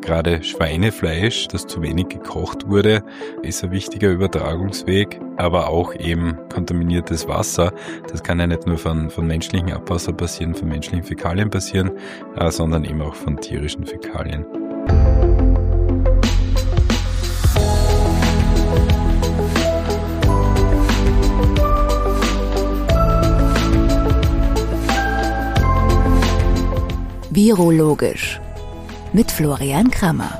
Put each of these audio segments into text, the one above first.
Gerade Schweinefleisch, das zu wenig gekocht wurde, ist ein wichtiger Übertragungsweg, aber auch eben kontaminiertes Wasser. Das kann ja nicht nur von menschlichem Abwasser passieren, von menschlichen Fäkalien passieren, sondern eben auch von tierischen Fäkalien. Virologisch mit Florian Krammer.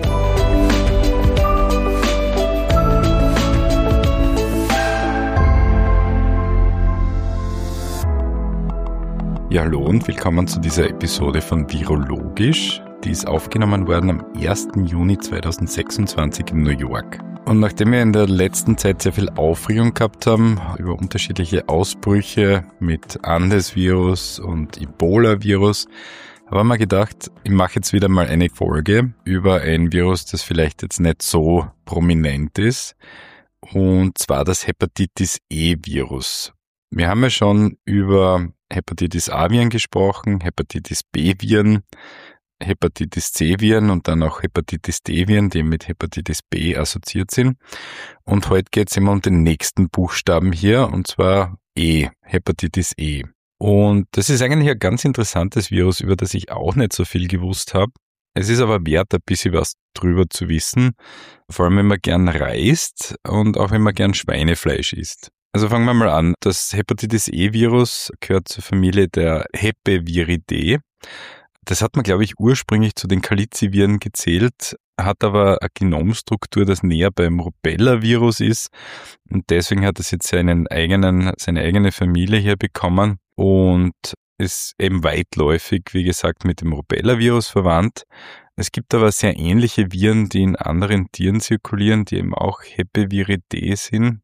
Ja, hallo und willkommen zu dieser Episode von Virologisch. Die ist aufgenommen worden am 1. Juni 2026 in New York. Und nachdem wir in der letzten Zeit sehr viel Aufregung gehabt haben über unterschiedliche Ausbrüche mit Andes-Virus und Ebola-Virus, haben wir gedacht, ich mache jetzt wieder mal eine Folge über ein Virus, das vielleicht jetzt nicht so prominent ist, und zwar das Hepatitis E-Virus. Wir haben ja schon über Hepatitis A-Viren gesprochen, Hepatitis B-Viren, Hepatitis C-Viren und dann auch Hepatitis D-Viren, die mit Hepatitis B assoziiert sind. Und heute geht es immer um den nächsten Buchstaben hier, und zwar E, Hepatitis E. Und das ist eigentlich ein ganz interessantes Virus, über das ich auch nicht so viel gewusst habe. Es ist aber wert, ein bisschen was drüber zu wissen, vor allem wenn man gern reist und auch wenn man gern Schweinefleisch isst. Also fangen wir mal an. Das Hepatitis E-Virus gehört zur Familie der Hepeviridae. Das hat man, glaube ich, ursprünglich zu den Caliciviren gezählt, hat aber eine Genomstruktur, das näher beim Rubella-Virus ist. Und deswegen hat es jetzt seine eigene Familie hier bekommen und ist eben weitläufig, wie gesagt, mit dem Rubella-Virus verwandt. Es gibt aber sehr ähnliche Viren, die in anderen Tieren zirkulieren, die eben auch Hepeviridae sind.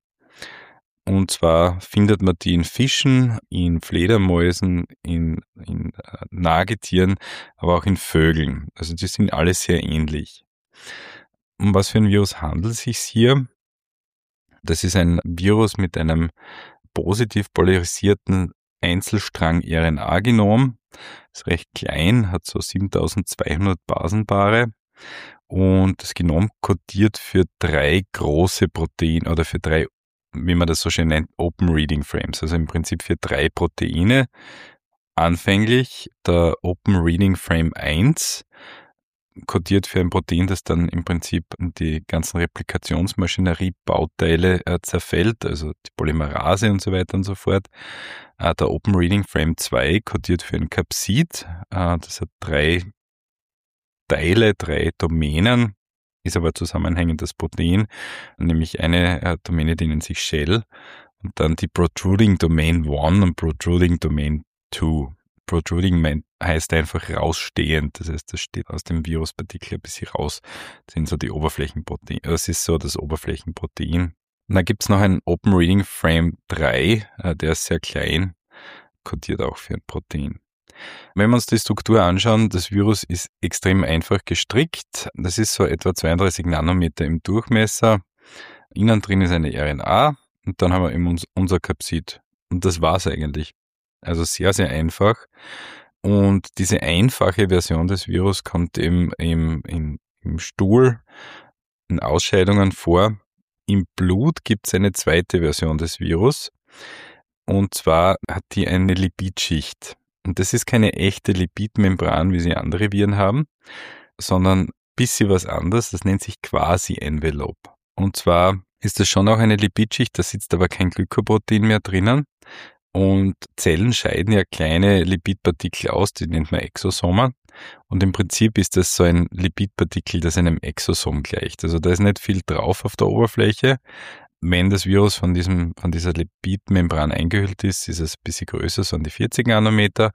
Und zwar findet man die in Fischen, in Fledermäusen, in Nagetieren, aber auch in Vögeln. Also die sind alle sehr ähnlich. Um was für ein Virus handelt es sich hier? Das ist ein Virus mit einem positiv polarisierten Einzelstrang-RNA-Genom. Ist recht klein, hat so 7200 Basenpaare. Und das Genom kodiert für 3 große Proteine oder für 3, wie man das so schön nennt, Open Reading Frames, also im Prinzip für 3 Proteine. Anfänglich der Open Reading Frame 1 kodiert für ein Protein, das dann im Prinzip die ganzen Replikationsmaschinerie-Bauteile zerfällt, also die Polymerase und so weiter und so fort. Der Open Reading Frame 2 kodiert für ein Capsid, das hat 3 Teile, 3 Domänen, ist aber zusammenhängendes Protein, nämlich eine Domäne, die nennt sich Shell, und dann die Protruding Domain 1 und Protruding Domain 2. Protruding heißt einfach rausstehend, das heißt, das steht aus dem Viruspartikel ein bisschen raus, das sind so die Oberflächenproteine, das ist so das Oberflächenprotein. Und dann gibt es noch einen Open Reading Frame 3, der ist sehr klein, kodiert auch für ein Protein. Wenn wir uns die Struktur anschauen, das Virus ist extrem einfach gestrickt. Das ist so etwa 32 Nanometer im Durchmesser. Innen drin ist eine RNA und dann haben wir eben unser Capsid. Und das war's eigentlich. Also sehr, sehr einfach. Und diese einfache Version des Virus kommt eben im Stuhl, in Ausscheidungen vor. Im Blut gibt es eine zweite Version des Virus. Und zwar hat die eine Lipidschicht. Und das ist keine echte Lipidmembran, wie sie andere Viren haben, sondern ein bisschen was anderes. Das nennt sich Quasi-Envelope. Und zwar ist das schon auch eine Lipidschicht, da sitzt aber kein Glykoprotein mehr drinnen. Und Zellen scheiden ja kleine Lipidpartikel aus, die nennt man Exosomen. Und im Prinzip ist das so ein Lipidpartikel, das einem Exosom gleicht. Also da ist nicht viel drauf auf der Oberfläche. Wenn das Virus von dieser Lipidmembran eingehüllt ist, ist es ein bisschen größer, so an die 40 Nanometer.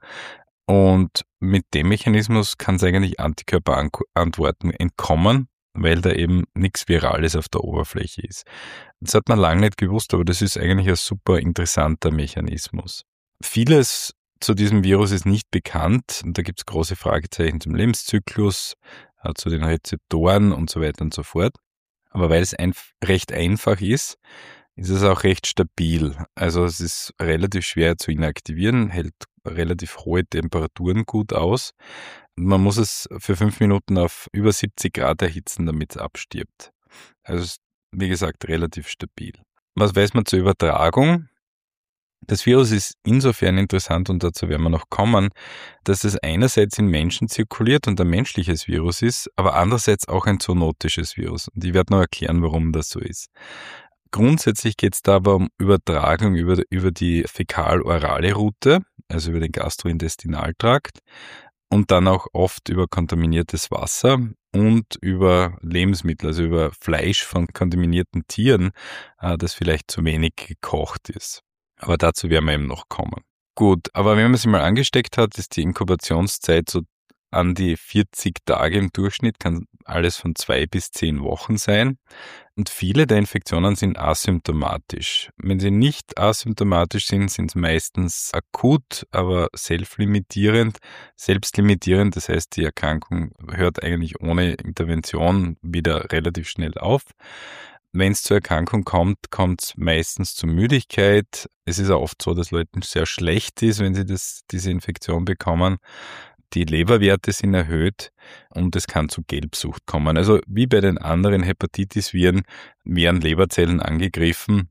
Und mit dem Mechanismus kann es eigentlich Antikörperantworten entkommen, weil da eben nichts Virales auf der Oberfläche ist. Das hat man lange nicht gewusst, aber das ist eigentlich ein super interessanter Mechanismus. Vieles zu diesem Virus ist nicht bekannt und da gibt es große Fragezeichen zum Lebenszyklus, zu den Rezeptoren und so weiter und so fort. Aber weil es recht einfach ist es auch recht stabil. Also es ist relativ schwer zu inaktivieren, hält relativ hohe Temperaturen gut aus. Man muss es für 5 Minuten auf über 70 Grad erhitzen, damit es abstirbt. Also ist, wie gesagt, relativ stabil. Was weiß man zur Übertragung? Das Virus ist insofern interessant, und dazu werden wir noch kommen, dass es einerseits in Menschen zirkuliert und ein menschliches Virus ist, aber andererseits auch ein zoonotisches Virus. Und ich werde noch erklären, warum das so ist. Grundsätzlich geht es da aber um Übertragung über die fäkal-orale Route, also über den Gastrointestinaltrakt, und dann auch oft über kontaminiertes Wasser und über Lebensmittel, also über Fleisch von kontaminierten Tieren, das vielleicht zu wenig gekocht ist. Aber dazu werden wir eben noch kommen. Gut, aber wenn man sich mal angesteckt hat, ist die Inkubationszeit so an die 40 Tage im Durchschnitt, kann alles von 2 bis 10 Wochen sein. Und viele der Infektionen sind asymptomatisch. Wenn sie nicht asymptomatisch sind, sind sie meistens akut, aber selbstlimitierend. Selbstlimitierend, das heißt, die Erkrankung hört eigentlich ohne Intervention wieder relativ schnell auf. Wenn es zur Erkrankung kommt, kommt es meistens zu Müdigkeit. Es ist auch oft so, dass Leuten sehr schlecht ist, wenn sie diese Infektion bekommen. Die Leberwerte sind erhöht und es kann zu Gelbsucht kommen. Also wie bei den anderen Hepatitis-Viren werden Leberzellen angegriffen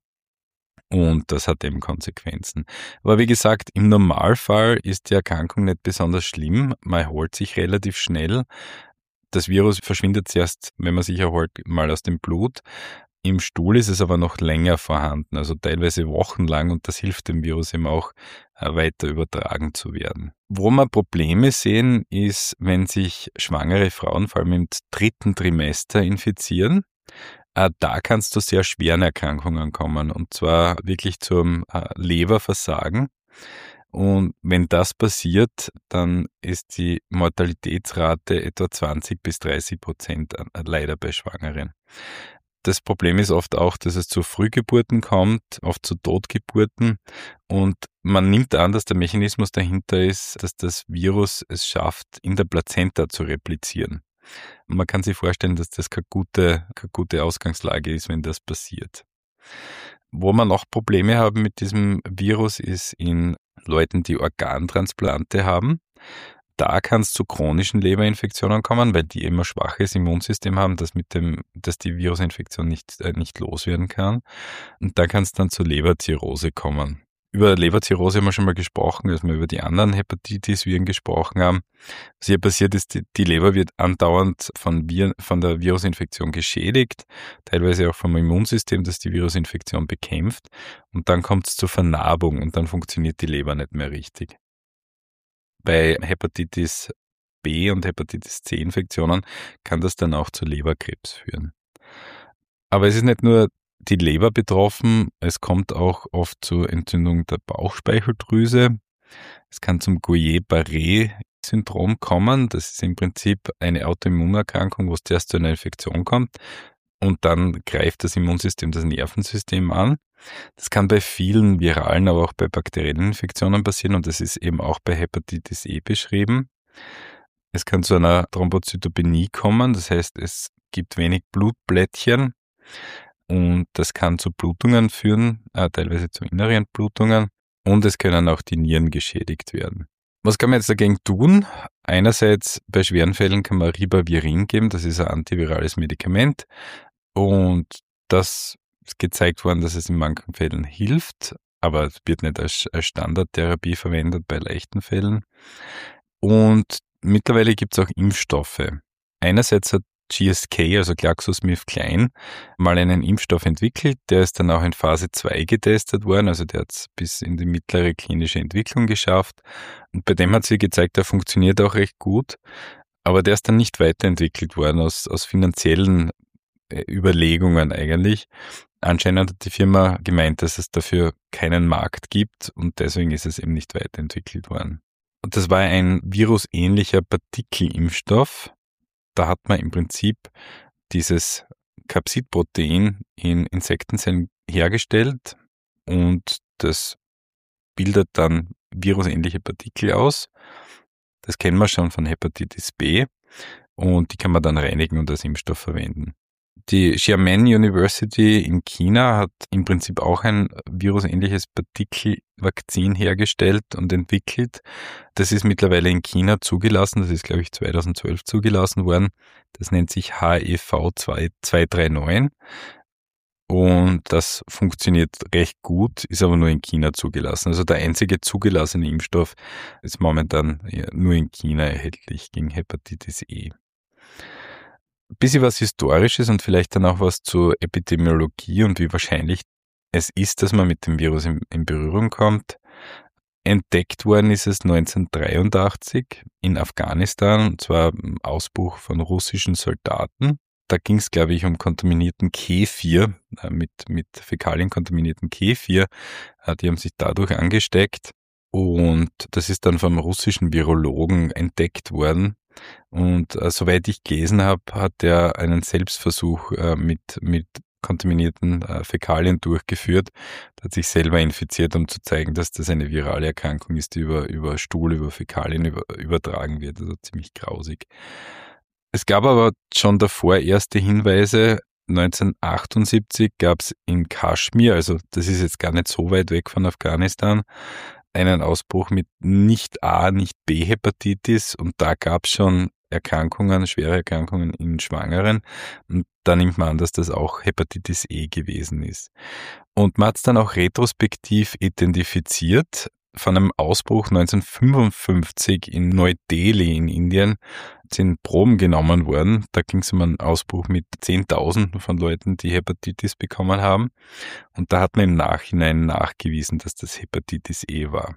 und das hat eben Konsequenzen. Aber wie gesagt, im Normalfall ist die Erkrankung nicht besonders schlimm. Man erholt sich relativ schnell. Das Virus verschwindet zuerst, wenn man sich erholt, mal aus dem Blut. Im Stuhl ist es aber noch länger vorhanden, also teilweise wochenlang, und das hilft dem Virus eben auch, weiter übertragen zu werden. Wo wir Probleme sehen, ist, wenn sich schwangere Frauen vor allem im 3. Trimester infizieren. Da kann es zu sehr schweren Erkrankungen kommen, und zwar wirklich zum Leberversagen. Und wenn das passiert, dann ist die Mortalitätsrate etwa 20-30% leider bei Schwangeren. Das Problem ist oft auch, dass es zu Frühgeburten kommt, oft zu Totgeburten, und man nimmt an, dass der Mechanismus dahinter ist, dass das Virus es schafft, in der Plazenta zu replizieren. Und man kann sich vorstellen, dass das keine gute Ausgangslage ist, wenn das passiert. Wo man noch Probleme haben mit diesem Virus, ist in Leuten, die Organtransplante haben. Da kann es zu chronischen Leberinfektionen kommen, weil die immer schwaches Immunsystem haben, dass die Virusinfektion nicht loswerden kann. Und da kann es dann zur Leberzirrhose kommen. Über Leberzirrhose haben wir schon mal gesprochen, als wir über die anderen Hepatitis-Viren gesprochen haben. Was hier passiert ist, die Leber wird andauernd von der Virusinfektion geschädigt, teilweise auch vom Immunsystem, das die Virusinfektion bekämpft. Und dann kommt es zur Vernarbung und dann funktioniert die Leber nicht mehr richtig. Bei Hepatitis B und Hepatitis C Infektionen kann das dann auch zu Leberkrebs führen. Aber es ist nicht nur die Leber betroffen, es kommt auch oft zur Entzündung der Bauchspeicheldrüse. Es kann zum Guillain-Barré-Syndrom kommen. Das ist im Prinzip eine Autoimmunerkrankung, wo es zuerst zu einer Infektion kommt und dann greift das Immunsystem das Nervensystem an. Das kann bei vielen viralen, aber auch bei bakteriellen Infektionen passieren, und das ist eben auch bei Hepatitis E beschrieben. Es kann zu einer Thrombozytopenie kommen, das heißt, es gibt wenig Blutplättchen und das kann zu Blutungen führen, teilweise zu inneren Blutungen, und es können auch die Nieren geschädigt werden. Was kann man jetzt dagegen tun? Einerseits bei schweren Fällen kann man Ribavirin geben, das ist ein antivirales Medikament, und das ist gezeigt worden, dass es in manchen Fällen hilft, aber es wird nicht als Standardtherapie verwendet bei leichten Fällen. Und mittlerweile gibt es auch Impfstoffe. Einerseits hat GSK, also GlaxoSmithKline, mal einen Impfstoff entwickelt, der ist dann auch in Phase 2 getestet worden, also der hat es bis in die mittlere klinische Entwicklung geschafft. Und bei dem hat sich gezeigt, der funktioniert auch recht gut, aber der ist dann nicht weiterentwickelt worden aus finanziellen Überlegungen eigentlich. Anscheinend hat die Firma gemeint, dass es dafür keinen Markt gibt, und deswegen ist es eben nicht weiterentwickelt worden. Und das war ein virusähnlicher Partikelimpfstoff. Da hat man im Prinzip dieses Capsid-Protein in Insektenzellen hergestellt und das bildet dann virusähnliche Partikel aus. Das kennen wir schon von Hepatitis B und die kann man dann reinigen und als Impfstoff verwenden. Die Xiamen University in China hat im Prinzip auch ein virusähnliches Partikelvakzin hergestellt und entwickelt. Das ist mittlerweile in China zugelassen. Das ist, glaube ich, 2012 zugelassen worden. Das nennt sich HEV 239. Und das funktioniert recht gut, ist aber nur in China zugelassen. Also der einzige zugelassene Impfstoff ist momentan nur in China erhältlich gegen Hepatitis E. Ein bisschen was Historisches und vielleicht dann auch was zur Epidemiologie und wie wahrscheinlich es ist, dass man mit dem Virus in Berührung kommt. Entdeckt worden ist es 1983 in Afghanistan, und zwar im Ausbruch von russischen Soldaten. Da ging es, glaube ich, um kontaminierten Kefir, mit Fäkalien kontaminierten Kefir. Die haben sich dadurch angesteckt und das ist dann vom russischen Virologen entdeckt worden. Und soweit ich gelesen habe, hat er einen Selbstversuch mit kontaminierten Fäkalien durchgeführt. Er hat sich selber infiziert, um zu zeigen, dass das eine virale Erkrankung ist, die über Stuhl, über Fäkalien übertragen wird. Also ziemlich grausig. Es gab aber schon davor erste Hinweise. 1978 gab es in Kaschmir, also das ist jetzt gar nicht so weit weg von Afghanistan, einen Ausbruch mit nicht A, nicht B-Hepatitis und da gab es schon Erkrankungen, schwere Erkrankungen in Schwangeren und da nimmt man an, dass das auch Hepatitis E gewesen ist. Und man hat es dann auch retrospektiv identifiziert. Von einem Ausbruch 1955 in Neu-Delhi in Indien sind Proben genommen worden. Da ging es um einen Ausbruch mit 10.000 von Leuten, die Hepatitis bekommen haben. Und da hat man im Nachhinein nachgewiesen, dass das Hepatitis E war.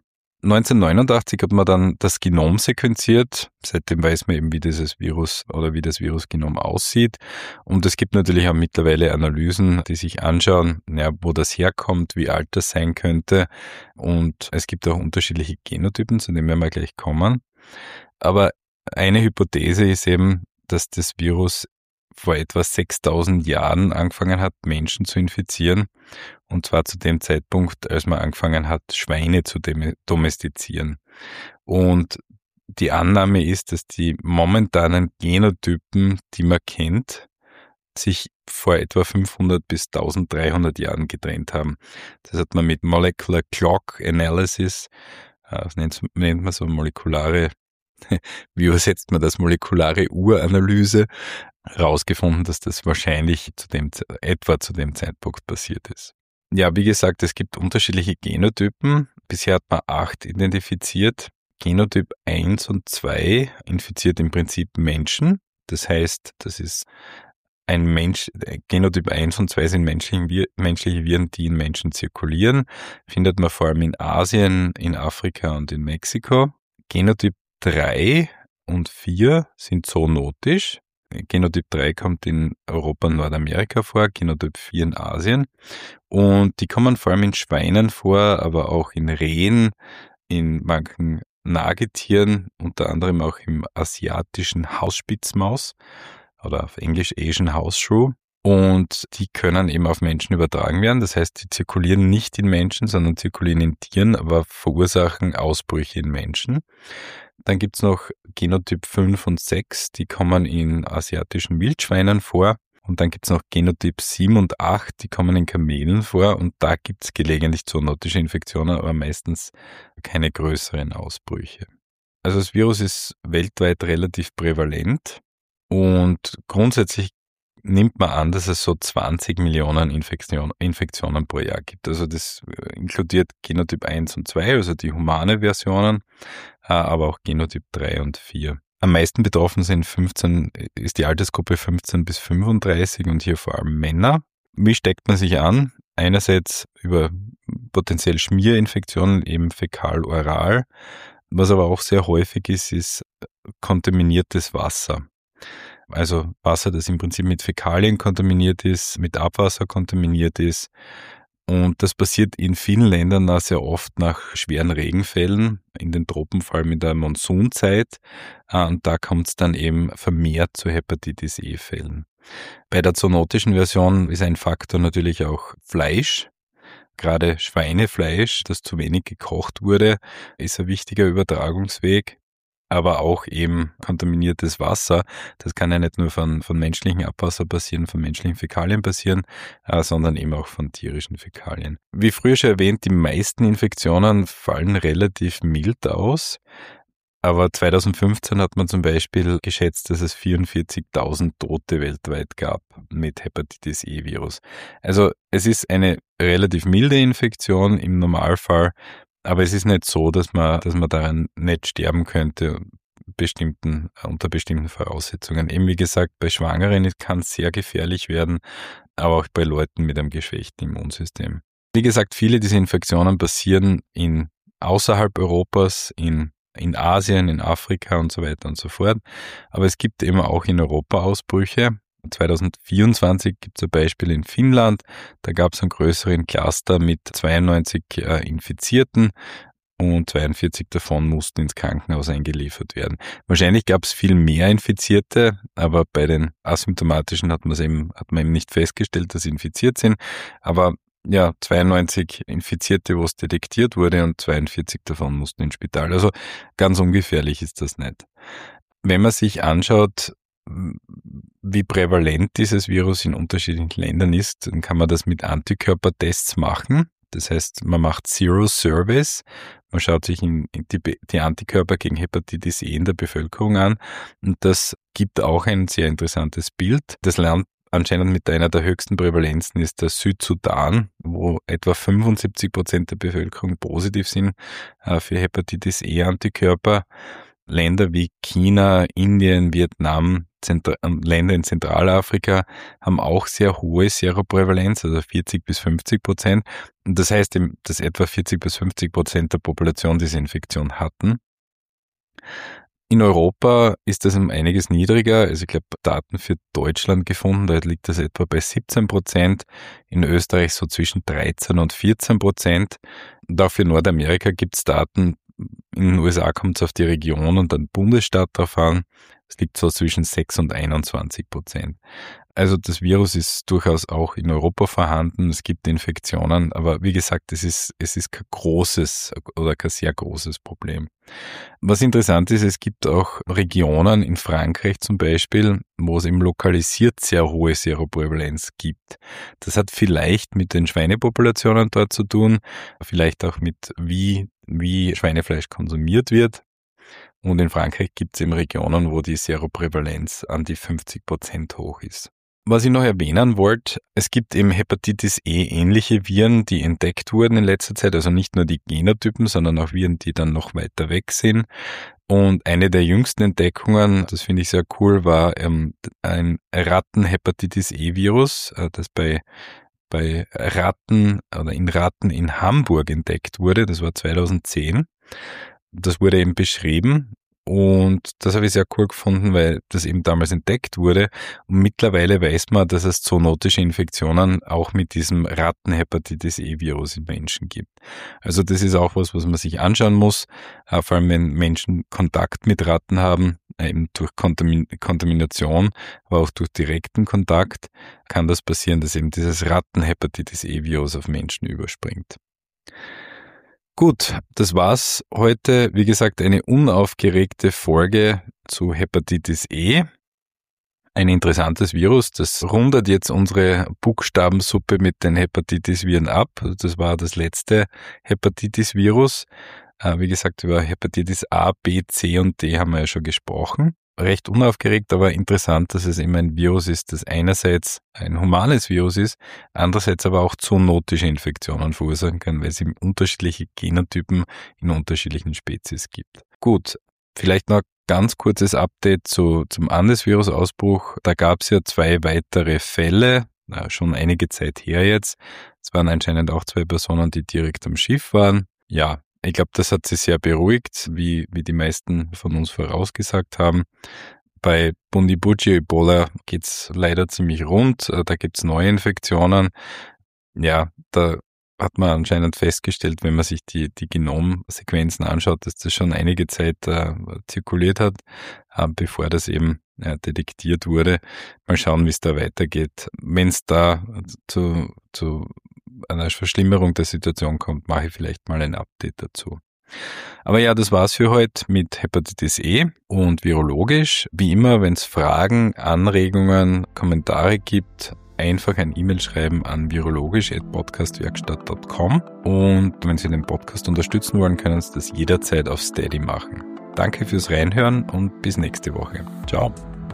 1989 hat man dann das Genom sequenziert. Seitdem weiß man eben, wie dieses Virus oder wie das Virusgenom aussieht. Und es gibt natürlich auch mittlerweile Analysen, die sich anschauen, wo das herkommt, wie alt das sein könnte. Und es gibt auch unterschiedliche Genotypen, zu denen werden wir gleich kommen. Aber eine Hypothese ist eben, dass das Virus vor etwa 6.000 Jahren angefangen hat, Menschen zu infizieren. Und zwar zu dem Zeitpunkt, als man angefangen hat, Schweine zu domestizieren. Und die Annahme ist, dass die momentanen Genotypen, die man kennt, sich vor etwa 500 bis 1300 Jahren getrennt haben. Das hat man mit Molecular Clock Analysis, das nennt man so molekulare, wie übersetzt man das, molekulare Uranalyse, herausgefunden, dass das wahrscheinlich etwa zu dem Zeitpunkt passiert ist. Ja, wie gesagt, es gibt unterschiedliche Genotypen. Bisher hat man 8 identifiziert. Genotyp 1 und 2 infiziert im Prinzip Menschen. Das heißt, das ist ein Mensch, Genotyp 1 und 2 sind menschliche Viren, die in Menschen zirkulieren. Findet man vor allem in Asien, in Afrika und in Mexiko. Genotyp 3 und 4 sind zoonotisch. Genotyp 3 kommt in Europa und Nordamerika vor, Genotyp 4 in Asien. Und die kommen vor allem in Schweinen vor, aber auch in Rehen, in manchen Nagetieren, unter anderem auch im asiatischen Hausspitzmaus oder auf Englisch Asian Horseshoe. Und die können eben auf Menschen übertragen werden. Das heißt, die zirkulieren nicht in Menschen, sondern zirkulieren in Tieren, aber verursachen Ausbrüche in Menschen. Dann gibt's noch Genotyp 5 und 6, die kommen in asiatischen Wildschweinen vor. Und dann gibt's noch Genotyp 7 und 8, die kommen in Kamelen vor. Und da gibt's gelegentlich zoonotische Infektionen, aber meistens keine größeren Ausbrüche. Also das Virus ist weltweit relativ prävalent und grundsätzlich nimmt man an, dass es so 20 Millionen Infektionen pro Jahr gibt. Also das inkludiert Genotyp 1 und 2, also die humane Versionen, aber auch Genotyp 3 und 4. Am meisten betroffen ist die Altersgruppe 15 bis 35 und hier vor allem Männer. Wie steckt man sich an? Einerseits über potenziell Schmierinfektionen, eben fäkal-oral. Was aber auch sehr häufig ist kontaminiertes Wasser. Also Wasser, das im Prinzip mit Fäkalien kontaminiert ist, mit Abwasser kontaminiert ist. Und das passiert in vielen Ländern auch sehr oft nach schweren Regenfällen, in den Tropen, vor allem in der Monsunzeit. Und da kommt es dann eben vermehrt zu Hepatitis E-Fällen. Bei der zoonotischen Version ist ein Faktor natürlich auch Fleisch. Gerade Schweinefleisch, das zu wenig gekocht wurde, ist ein wichtiger Übertragungsweg. aber auch eben kontaminiertes Wasser. Das kann ja nicht nur von menschlichem Abwasser passieren, von menschlichen Fäkalien passieren, sondern eben auch von tierischen Fäkalien. Wie früher schon erwähnt, die meisten Infektionen fallen relativ mild aus. Aber 2015 hat man zum Beispiel geschätzt, dass es 44.000 Tote weltweit gab mit Hepatitis-E-Virus. Also es ist eine relativ milde Infektion im Normalfall, aber es ist nicht so, dass man daran nicht sterben könnte unter bestimmten Voraussetzungen. Eben wie gesagt, bei Schwangeren kann es sehr gefährlich werden, aber auch bei Leuten mit einem geschwächten Immunsystem. Wie gesagt, viele dieser Infektionen passieren außerhalb Europas, in Asien, in Afrika und so weiter und so fort. Aber es gibt eben auch in Europa Ausbrüche. 2024 gibt es ein Beispiel in Finnland. Da gab es einen größeren Cluster mit 92 Infizierten und 42 davon mussten ins Krankenhaus eingeliefert werden. Wahrscheinlich gab es viel mehr Infizierte, aber bei den asymptomatischen hat man eben nicht festgestellt, dass sie infiziert sind. Aber ja, 92 Infizierte, wo es detektiert wurde und 42 davon mussten ins Spital. Also ganz ungefährlich ist das nicht. Wenn man sich anschaut, wie prävalent dieses Virus in unterschiedlichen Ländern ist, dann kann man das mit Antikörpertests machen. Das heißt, man macht Zero Surveys. Man schaut sich die Antikörper gegen Hepatitis E in der Bevölkerung an. Und das gibt auch ein sehr interessantes Bild. Das Land anscheinend mit einer der höchsten Prävalenzen ist der Südsudan, wo etwa 75% der Bevölkerung positiv sind für Hepatitis E-Antikörper. Länder wie China, Indien, Vietnam, Länder in Zentralafrika haben auch sehr hohe Seroprävalenz, also 40-50%. Und das heißt, dass etwa 40-50% der Population diese Infektion hatten. In Europa ist das um einiges niedriger. Also ich glaube, Daten für Deutschland gefunden, da liegt das etwa bei 17%. In Österreich so zwischen 13 und 14%. Und auch für Nordamerika gibt es Daten. In den USA kommt es auf die Region und den Bundesstaat drauf an. Es liegt so zwischen 6 und 21%. Also das Virus ist durchaus auch in Europa vorhanden. Es gibt Infektionen, aber wie gesagt, es ist kein großes oder kein sehr großes Problem. Was interessant ist, es gibt auch Regionen in Frankreich zum Beispiel, wo es eben lokalisiert sehr hohe Seroprävalenz gibt. Das hat vielleicht mit den Schweinepopulationen dort zu tun, vielleicht auch mit wie Schweinefleisch konsumiert wird. Und in Frankreich gibt es eben Regionen, wo die Seroprävalenz an die 50% hoch ist. Was ich noch erwähnen wollte, es gibt eben Hepatitis E-ähnliche Viren, die entdeckt wurden in letzter Zeit, also nicht nur die Genotypen, sondern auch Viren, die dann noch weiter weg sind. Und eine der jüngsten Entdeckungen, das finde ich sehr cool, war ein Ratten-Hepatitis E-Virus, das bei Ratten oder in Ratten in Hamburg entdeckt wurde. Das war 2010. Das wurde eben beschrieben. Und das habe ich sehr cool gefunden, weil das eben damals entdeckt wurde. Und mittlerweile weiß man, dass es zoonotische Infektionen auch mit diesem Ratten-Hepatitis-E-Virus in Menschen gibt. Also das ist auch was man sich anschauen muss, vor allem wenn Menschen Kontakt mit Ratten haben, eben durch Kontamination, aber auch durch direkten Kontakt, kann das passieren, dass eben dieses Ratten-Hepatitis-E-Virus auf Menschen überspringt. Gut, das war's heute. Wie gesagt, eine unaufgeregte Folge zu Hepatitis E. Ein interessantes Virus, das rundet jetzt unsere Buchstabensuppe mit den Hepatitis-Viren ab. Das war das letzte Hepatitis-Virus. Wie gesagt, über Hepatitis A, B, C und D haben wir ja schon gesprochen. Recht unaufgeregt, aber interessant, dass es eben ein Virus ist, das einerseits ein humanes Virus ist, andererseits aber auch zoonotische Infektionen verursachen kann, weil es eben unterschiedliche Genotypen in unterschiedlichen Spezies gibt. Gut, vielleicht noch ganz kurzes Update zum Andes-Virus-Ausbruch. Da gab es ja 2 weitere Fälle, schon einige Zeit her jetzt. Es waren anscheinend auch 2 Personen, die direkt am Schiff waren. Ja, ich glaube, das hat sich sehr beruhigt, wie die meisten von uns vorausgesagt haben. Bei Bundibugyo Ebola geht's leider ziemlich rund. Da gibt's neue Infektionen. Ja, da hat man anscheinend festgestellt, wenn man sich die Genomsequenzen anschaut, dass das schon einige Zeit zirkuliert hat, bevor das eben detektiert wurde. Mal schauen, wie es da weitergeht. Wenn es da zu einer Verschlimmerung der Situation kommt, mache ich vielleicht mal ein Update dazu. Aber ja, das war's für heute mit Hepatitis E und virologisch. Wie immer, wenn es Fragen, Anregungen, Kommentare gibt, einfach ein E-Mail schreiben an virologisch@podcastwerkstatt.com. Und wenn Sie den Podcast unterstützen wollen, können Sie das jederzeit auf Steady machen. Danke fürs Reinhören und bis nächste Woche. Ciao.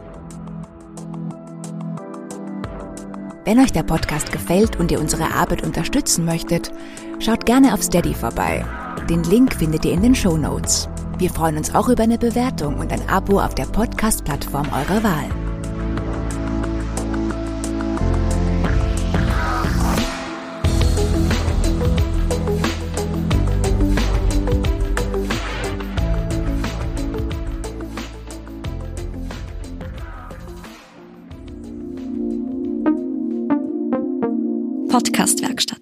Wenn euch der Podcast gefällt und ihr unsere Arbeit unterstützen möchtet, schaut gerne auf Steady vorbei. Den Link findet ihr in den Shownotes. Wir freuen uns auch über eine Bewertung und ein Abo auf der Podcast-Plattform eurer Wahl. Podcast-Werkstatt.